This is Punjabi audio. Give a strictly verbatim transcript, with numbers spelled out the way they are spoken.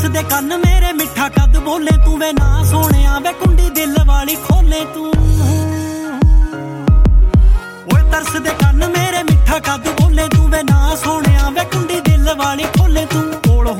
ਤਰਸਦੇ ਕੰਨ ਮੇਰੇ ਮਿੱਠਾ ਕੱਦ ਬੋਲੇ ਤੂੰ ਵੇ ਨਾ ਸੋਹਣਿਆ ਵੇ ਕੁੰਡੀ ਦਿਲ ਵਾਲੀ ਖੋਲੇ ਤੂੰ ਓਏ ਤਰਸਦੇ ਕੰਨ ਮੇਰੇ ਮਿੱਠਾ ਕੱਦ ਬੋਲੇ ਤੂੰ ਵੇ ਨਾ ਸੋਹਣਿਆ ਵੇ ਕੁੰਡੀ ਦਿਲ ਵਾਲੀ